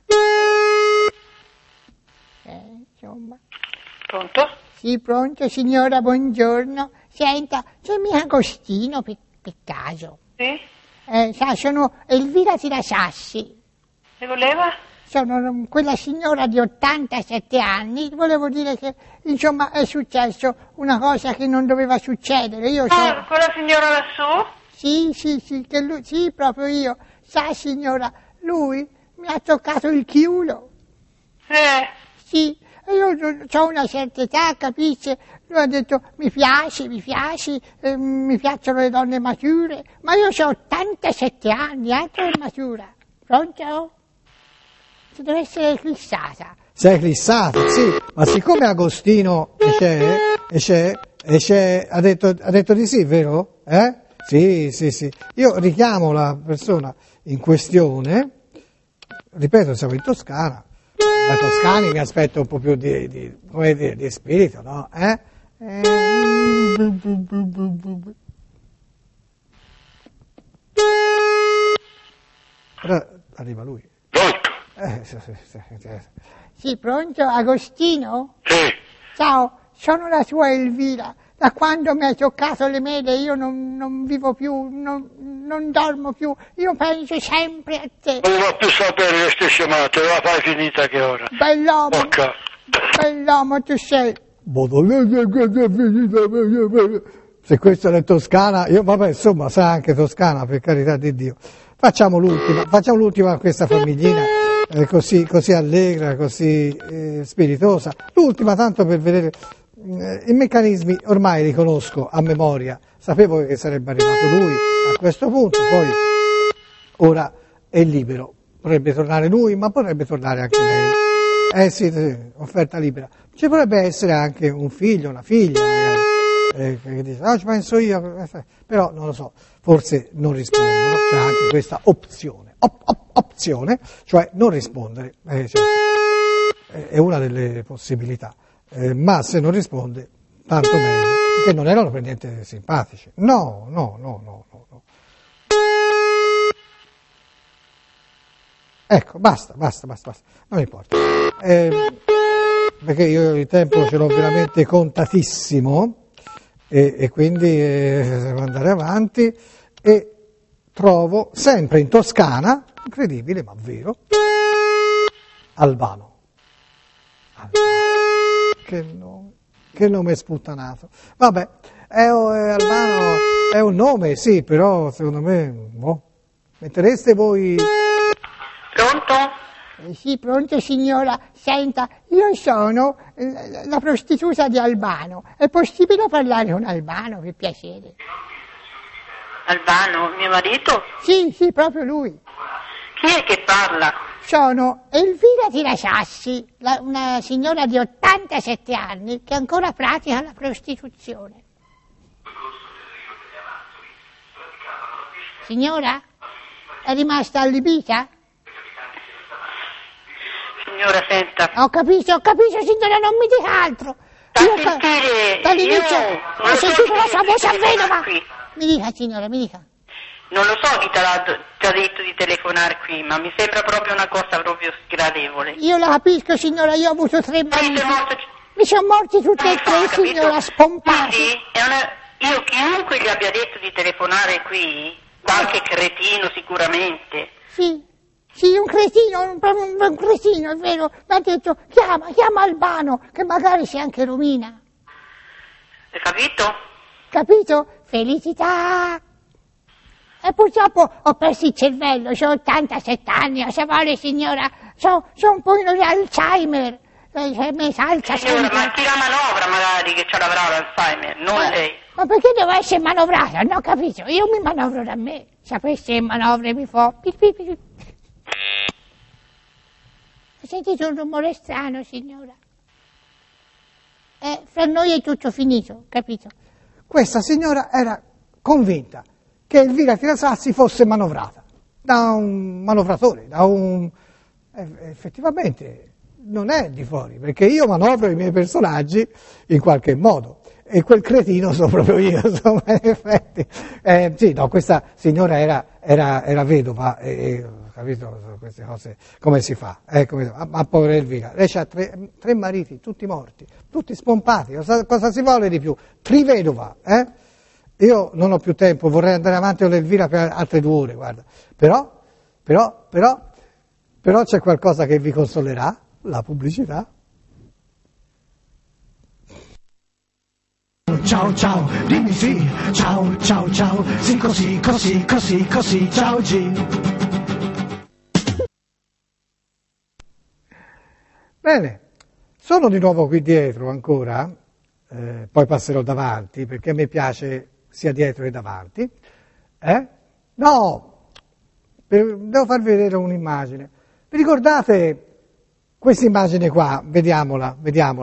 Insomma. Pronto? Sì, pronto, signora, buongiorno. Senta, c'è mio Agostino, per caso? Sì? Sono Elvira Tirasassi. E voleva? Sono quella signora di 87 anni, volevo dire che, insomma, è successo una cosa che non doveva succedere. Quella signora lassù? Sì, sì, proprio io. Sa, signora, lui mi ha toccato il chiulo. Sì, e io ho una certa età, capisce? Lui ha detto, mi piaci, mi piacciono le donne mature, ma io ho 87 anni, anche matura. Pronto? Si deve essere eclissata. Sei eclissata, sì, ma siccome Agostino ha detto di sì, vero? Sì. Io richiamo la persona in questione, ripeto, siamo in Toscana. Da toscani mi aspetto un po' più di spirito, no? Però arriva lui. Sì, pronto, Agostino? Sì. Ciao, sono la sua Elvira. Da quando mi hai toccato le mele io non vivo più, non dormo più, io penso sempre a te. Non devo più sapere le stesse mate, la fai finita che ora. Bell'uomo tu sei. Se questa è Toscana, insomma, sa anche Toscana, per carità di Dio. Facciamo l'ultima a questa famiglina, così allegra, così spiritosa. L'ultima tanto per vedere i meccanismi, ormai li conosco a memoria, sapevo che sarebbe arrivato lui a questo punto, poi ora è libero, potrebbe tornare lui, ma potrebbe tornare anche lei. Sì, offerta libera. Ci potrebbe essere anche un figlio, una figlia, magari, che dice, ci penso io, però non lo so, forse non rispondono, c'è anche questa opzione. opzione, cioè non rispondere, è una delle possibilità, ma se non risponde tanto meglio, perché non erano per niente simpatici, no. Ecco, basta, non importa, perché io il tempo ce l'ho veramente contatissimo e quindi devo andare avanti e trovo sempre in Toscana, incredibile ma vero, Albano. Che nome sputtanato. Vabbè, Albano è un nome, sì, però secondo me, mettereste voi... Pronto? Sì, pronto signora, senta, io sono la prostituta di Albano, è possibile parlare con Albano, per piacere? Albano, mio marito? Sì, proprio lui. Chi è che parla? Sono Elvira Tirasassi, una signora di 87 anni che ancora pratica la prostituzione. Signora? È rimasta allibita? Signora, senta. Ho capito, signora, non mi dica altro. Dall'inizio ho sentito la sua voce a vedova. Mi dica, signora, mi dica. Non lo so chi ti ha detto di telefonare qui, ma mi sembra proprio una cosa proprio sgradevole. Io la capisco, signora, io ho avuto 3 mariti. Mi sono morti tutti e 3, signora, spompati. Io chiunque gli abbia detto di telefonare qui, qualche cretino sicuramente. Sì, un cretino, un cretino, è vero, mi ha detto chiama Albano, che magari si anche rovina. Hai capito? Capito? Felicità! E purtroppo ho perso il cervello, ho 87 anni, se vuole signora, sono un po' di Alzheimer, mi salta signora, sempre. ma chi la manovra magari che ce l'avrà l'Alzheimer, non lei. Ma perché devo essere manovrata? Non ho capito, io mi manovro da me, sapessi che manovre mi fa... Ho sentito un rumore strano, signora. Fra noi è tutto finito, capito? Questa signora era convinta che Elvira Tirasassi fosse manovrata da un manovratore, effettivamente non è di fuori, perché io manovro i miei personaggi in qualche modo e quel cretino sono proprio io, insomma, in effetti. Questa signora era vedova capito queste cose, come si fa? Ma povera Elvira, lei ha 3 mariti, tutti morti, tutti spompati, cosa si vuole di più? Trivedova, Io non ho più tempo, vorrei andare avanti con Elvira per altre 2 ore, guarda. Però c'è qualcosa che vi consolerà, la pubblicità. Ciao, dimmi sì, ciao, sì così, ciao G. Bene, sono di nuovo qui dietro ancora, poi passerò davanti, perché a me piace sia dietro che davanti. No, devo farvi vedere un'immagine. Vi ricordate questa immagine qua? Vediamola.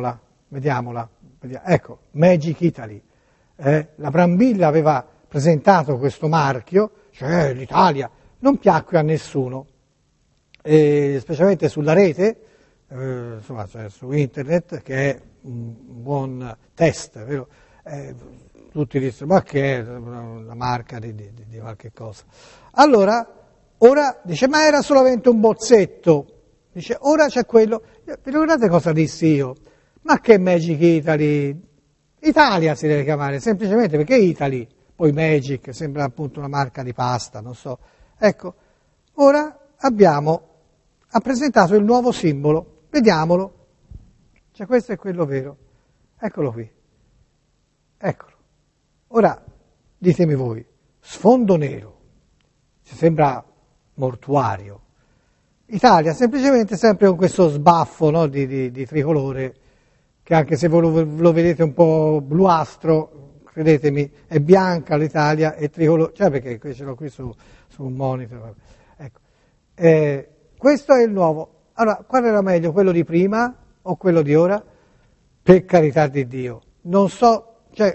Ecco, Magic Italy. La Brambilla aveva presentato questo marchio, cioè l'Italia, non piacque a nessuno, specialmente sulla rete, insomma, cioè su internet, che è un buon test, vero? Tutti dissero, ma che è una marca di qualche cosa. Allora, ora dice, ma era solamente un bozzetto. Dice, ora c'è quello. Vi ricordate cosa dissi io? Ma che Magic Italy? Italia si deve chiamare, semplicemente perché Italy, poi Magic, sembra appunto una marca di pasta, non so. Ecco, ora ha presentato il nuovo simbolo. Vediamolo. Cioè questo è quello vero. Eccolo qui. Eccolo. Ora, ditemi voi, sfondo nero, ci sembra mortuario. Italia, semplicemente sempre con questo sbaffo, no, di tricolore, che anche se voi lo vedete un po' bluastro, credetemi, è bianca l'Italia e tricolore, cioè perché ce l'ho qui su un monitor. Ecco. Questo è il nuovo. Allora, qual era meglio, quello di prima o quello di ora? Per carità di Dio, non so, cioè,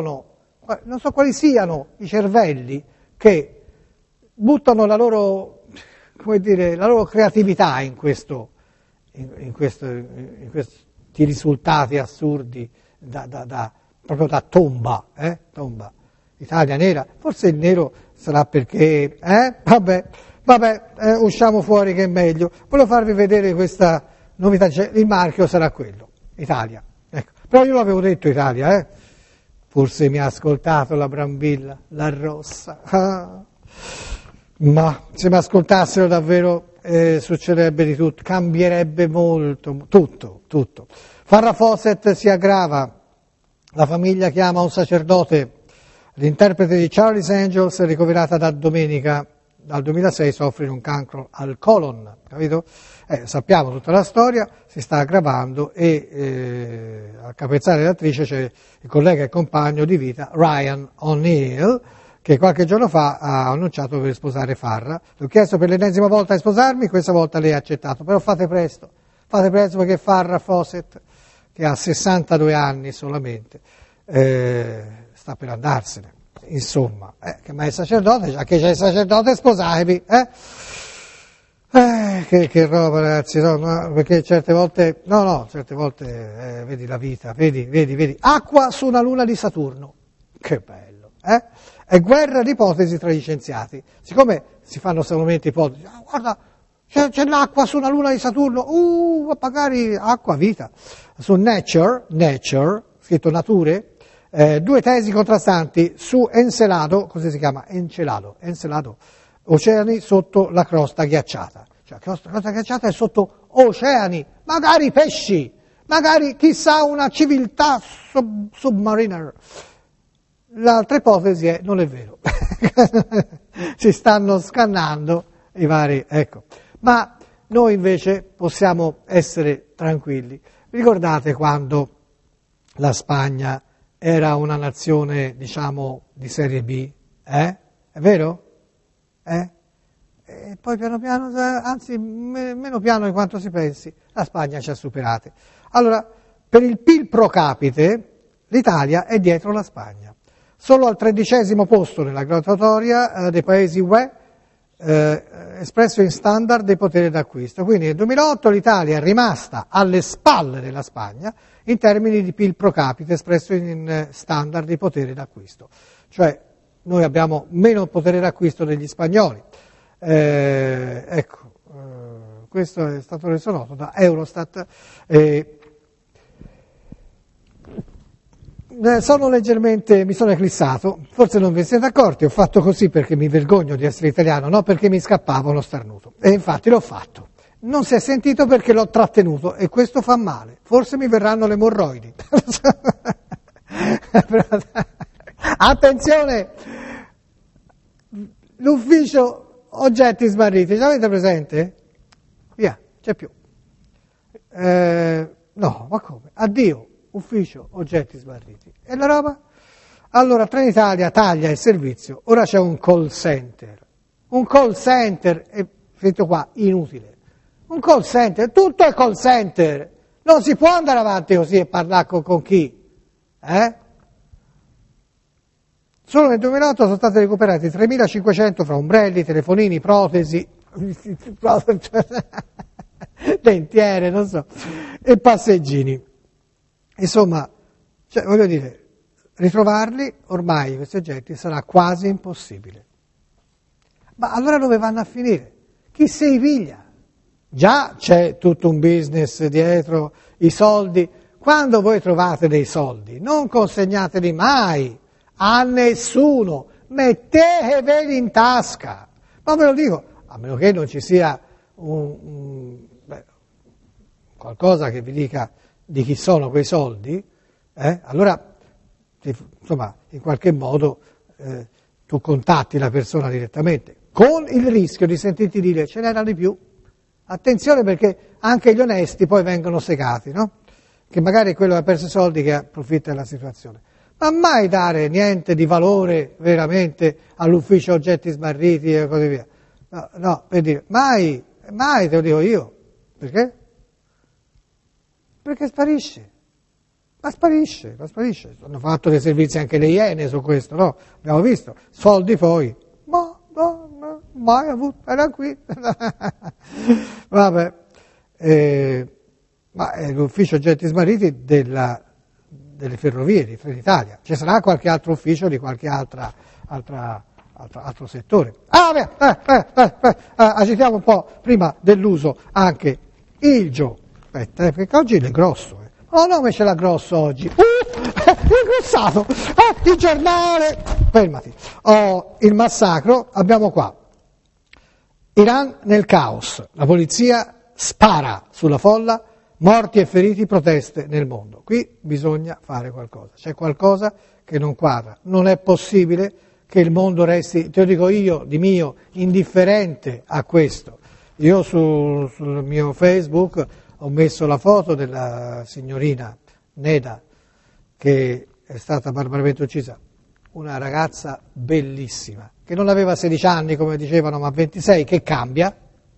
non so quali siano i cervelli che buttano la loro come dire, la loro creatività in questi risultati assurdi proprio da tomba. Italia nera, forse il nero sarà perché, usciamo fuori che è meglio. Volevo farvi vedere questa novità, il marchio sarà quello, Italia. Ecco. Però io l'avevo detto Italia, forse mi ha ascoltato la Brambilla, la rossa. Ma se mi ascoltassero davvero succederebbe di tutto, cambierebbe molto, tutto. Farrah Fawcett si aggrava, la famiglia chiama un sacerdote, l'interprete di Charlie's Angels, ricoverata da domenica, dal 2006 soffre di un cancro al colon, capito? Sappiamo tutta la storia, si sta aggravando e a capezzale l'attrice c'è il collega e compagno di vita Ryan O'Neal, che qualche giorno fa ha annunciato per sposare Farrah. Le ho chiesto per l'ennesima volta di sposarmi, questa volta lei ha accettato, però fate presto perché Farrah Fawcett, che ha 62 anni solamente, sta per andarsene. Insomma, che ma è sacerdote, già che c'è il sacerdote sposatevi, che roba ragazzi, no, perché certe volte, vedi la vita, vedi, acqua su una luna di Saturno, che bello, È guerra di ipotesi tra gli scienziati, siccome si fanno solamente ipotesi, guarda, c'è l'acqua su una luna di Saturno, magari acqua, vita, su Nature, scritto Nature, 2 tesi contrastanti su Encelado, così si chiama, Encelado, oceani sotto la crosta ghiacciata. Cioè la crosta ghiacciata è sotto oceani, magari pesci, magari chissà una civiltà submarina. L'altra ipotesi è, non è vero, si stanno scannando i vari, ecco. Ma noi invece possiamo essere tranquilli. Vi ricordate quando la Spagna era una nazione, diciamo, di serie B? È vero? E poi piano piano, anzi meno piano di quanto si pensi, la Spagna ci ha superati. Allora, per il PIL pro capite, l'Italia è dietro la Spagna. Solo al 13° posto nella graduatoria dei paesi UE espresso in standard dei poteri d'acquisto. Quindi nel 2008 l'Italia è rimasta alle spalle della Spagna in termini di PIL pro capite espresso in standard di potere d'acquisto. Cioè noi abbiamo meno potere d'acquisto degli spagnoli. Questo è stato reso noto da Eurostat. Mi sono eclissato, forse non vi siete accorti, ho fatto così perché mi vergogno di essere italiano, no perché mi scappava uno starnuto. E infatti l'ho fatto. Non si è sentito perché l'ho trattenuto e questo fa male. Forse mi verranno le emorroidi. Attenzione! L'ufficio oggetti smarriti, ce l'avete presente? Via, c'è più. No, ma come? Addio. Ufficio oggetti smarriti. E la roba? Allora Trenitalia taglia il servizio, ora c'è un call center. Un call center, è scritto qua, inutile. Un call center, tutto è call center. Non si può andare avanti così e parlare con chi? Solo nel 2008 sono stati recuperati 3.500 fra ombrelli, telefonini, protesi, dentiere, non so, e passeggini. Insomma, voglio dire, ritrovarli ormai questi oggetti sarà quasi impossibile. Ma allora dove vanno a finire? Chi se li piglia? Già c'è tutto un business dietro, i soldi. Quando voi trovate dei soldi, non consegnateli mai a nessuno, metteteveli in tasca. Ma ve lo dico, a meno che non ci sia qualcosa che vi dica di chi sono quei soldi, allora insomma in qualche modo tu contatti la persona direttamente, con il rischio di sentirti dire ce n'era di più. Attenzione perché anche gli onesti poi vengono segati, no? Che magari è quello che ha perso i soldi che approfitta della situazione. Ma mai dare niente di valore veramente all'ufficio oggetti smarriti e così via. No, per dire, mai te lo dico io. Perché? Perché sparisce. Ma sparisce. Hanno fatto dei servizi anche le Iene su questo, no? Abbiamo visto. Soldi poi. Ma. mai avuto, era qui. Vabbè, ma è l'ufficio oggetti smarriti delle ferrovie di Trenitalia. Ci sarà qualche altro ufficio di qualche altro settore. Agitiamo un po' prima dell'uso anche il gio. Aspetta, perché oggi è grosso. Oh no, ma ce l'ha grosso oggi. Ingrossato. Il giornale. Fermati. Il massacro, abbiamo qua. Iran nel caos. La polizia spara sulla folla, morti e feriti, proteste nel mondo. Qui bisogna fare qualcosa. C'è qualcosa che non quadra. Non è possibile che il mondo resti, te lo dico io, di mio, indifferente a questo. Io sul mio Facebook ho messo la foto della signorina Neda, che è stata barbaramente uccisa, una ragazza bellissima, che non aveva 16 anni come dicevano, ma 26, che cambia.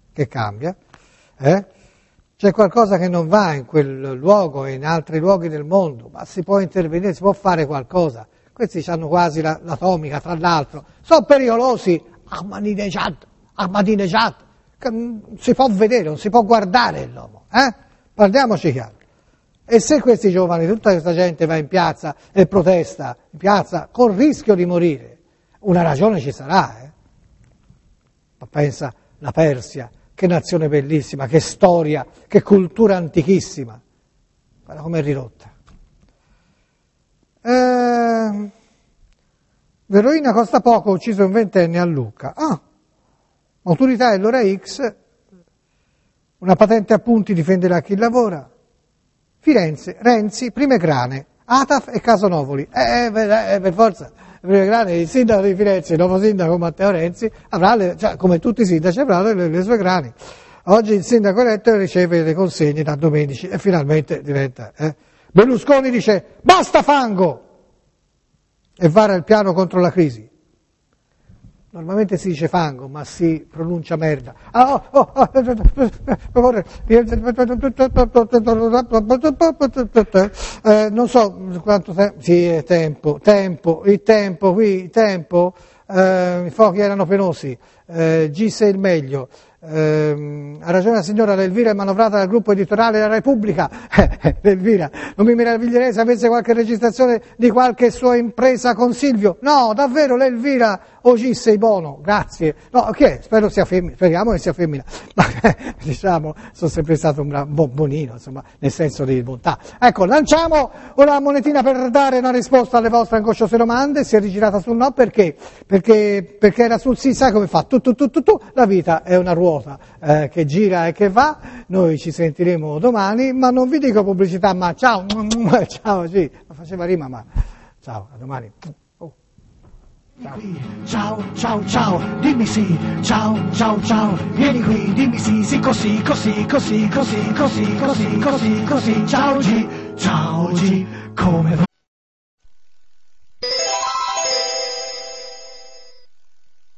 C'è qualcosa che non va in quel luogo e in altri luoghi del mondo, ma si può intervenire, si può fare qualcosa. Questi hanno quasi l'atomica, tra l'altro, sono pericolosi, Ahmadinejad, si può vedere, non si può guardare l'uomo, Parliamoci chiaro. E se questi giovani, tutta questa gente va in piazza e protesta, in piazza, col rischio di morire, una ragione ci sarà, Ma pensa, la Persia, che nazione bellissima, che storia, che cultura antichissima, guarda com'è ridotta. L'eroina costa poco, ha ucciso un 20enne a Lucca. Autorità e l'ora X, una patente a punti difenderà chi lavora. Firenze, Renzi, prime grane, Ataf e Casonovoli. Per forza, prime grane, il sindaco di Firenze, il nuovo sindaco Matteo Renzi, avrà, come tutti i sindaci, avrà le sue grani. Oggi il sindaco eletto riceve le consegne da Domenici e finalmente diventa. Berlusconi dice basta fango e vara il piano contro la crisi. Normalmente si dice fango, ma si pronuncia merda. Non so quanto tempo. Sì, è tempo. I fuochi erano penosi. Gisse il meglio. Ha ragione la signora, l'Elvira è manovrata dal gruppo editoriale della Repubblica. L'Elvira, non mi meraviglierei se avesse qualche registrazione di qualche sua impresa con Silvio. No, davvero l'Elvira o Gisse Bono, grazie. No, spero sia femmina, speriamo che sia femmina. Ma diciamo, sono sempre stato un bombonino, insomma, nel senso di bontà. Ecco, lanciamo una monetina per dare una risposta alle vostre angosciose domande. Si è rigirata sul no perché era sul sì, sai come fa? La vita è una ruota che gira e che va. Noi ci sentiremo domani, ma non vi dico pubblicità, ma ciao, sì, la faceva rima, ma ciao, a domani. Ciao, dimmi sì, ciao, vieni qui, dimmi sì, così, ciao G, come va?